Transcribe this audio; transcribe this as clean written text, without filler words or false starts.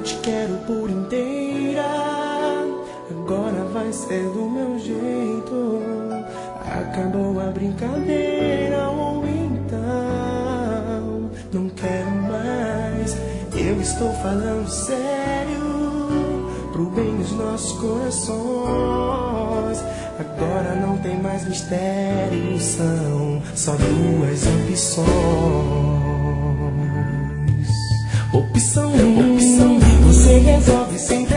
te quero por inteira. Agora vai ser do meu jeito. Acabou a brincadeira, ou então não quero mais. Eu estou falando sério, pro bem dos nossos corações. Agora não tem mais mistério, são só duas opções. Opção 1, você resolve sem